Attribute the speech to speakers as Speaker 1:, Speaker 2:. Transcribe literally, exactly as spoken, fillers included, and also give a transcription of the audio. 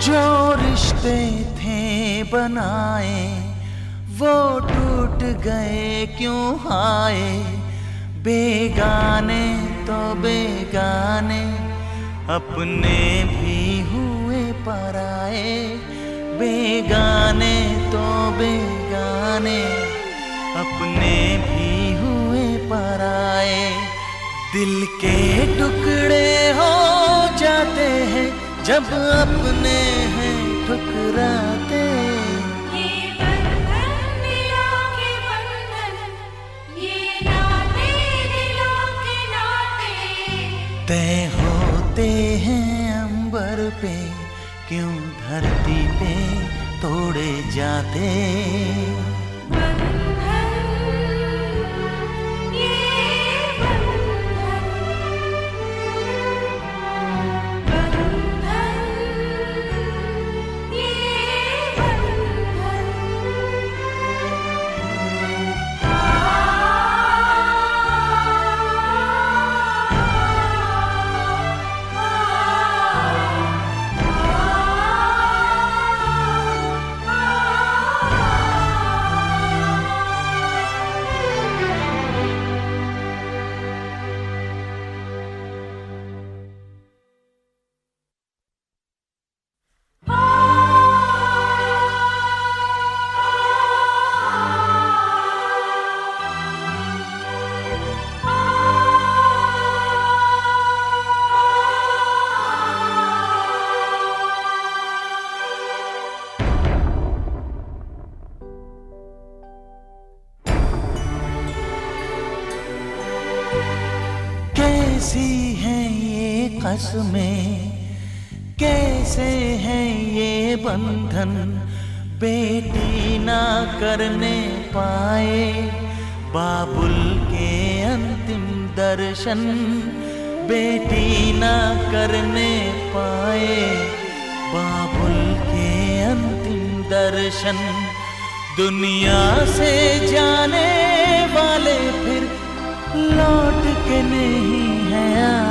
Speaker 1: जो रिश्ते थे बनाए वो टूट गए क्यों हाय। बेगाने तो बेगाने अपने भी हुए पराए। बेगाने तो बेगाने अपने भी हुए पराए। दिल के टुकड़े हो जाते हैं जब अपने हैं ठुकराते।
Speaker 2: ये बंधन दिलों के बंधन, ये नाते दिलों के नाते।
Speaker 1: तय होते हैं अंबर पे क्यों धरती पे तोड़े जाते। कैसी हैं ये कसमें, कैसे हैं ये बंधन। बेटी ना करने पाए बाबुल के अंतिम दर्शन। बेटी ना करने पाए बाबुल के अंतिम दर्शन। दुनिया से जाने वाले फिर लौट के नहीं है।